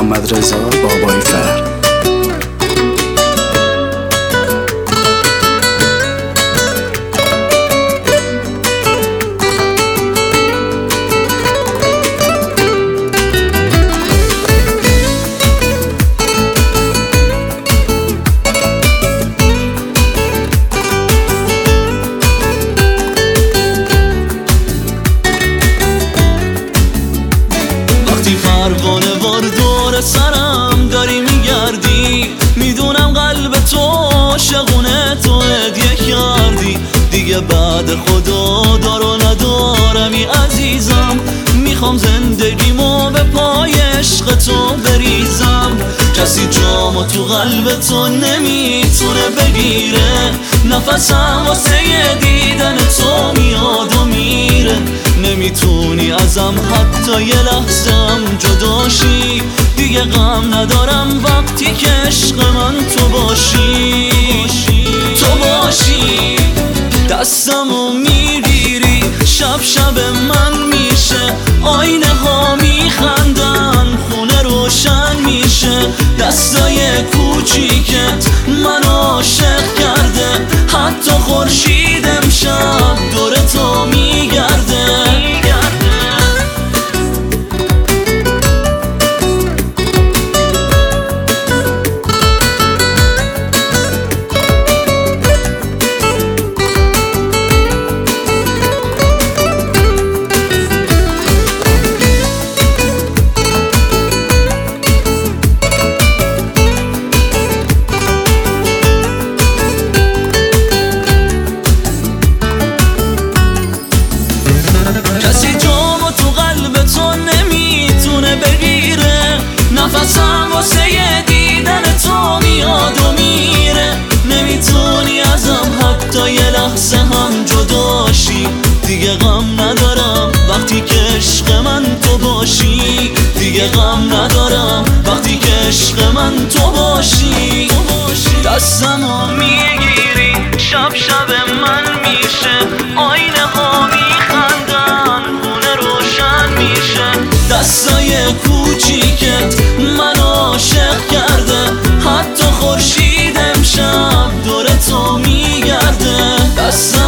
محمد رضا بابای فر. پروانه وار دور سرم داری میگردی، میدونم قلب تو عاشقونه تو هدیه کردی. دیگه بعد خدا دار و ندارمی عزیزم، میخوام زندگیمو به پای عشق تو بریزم. کسی جامو تو قلب تو نمیتونه بگیره، نفسم واسه دیدن تو میاد و میره. نمیتونی ازم حتی یه لحظم جداشی، دیگه غم ندارم وقتی که عشق من تو باشی. تو باشی دستمو میگیری، شب شب من میشه، آینه ها میخندن، خونه روشن میشه. دستای کوچیکت من عاشق کرده، حتی خورشید امشب دور تو میگرده. نفسم واسه دیدن تو میاد و میره. نمیتونی ازم حتی یه لحظه هم جداشی، دیگه غم ندارم وقتی که عشق من تو باشی. دیگه غم ندارم وقتی که عشق من تو باشی. دستمو میگیری، شب شب من میشه، آینه ها میخندن، خونه روشن میشه. دستای کوچیکت من عاشق کرده، حتی خورشید امشب دور تو میگرده.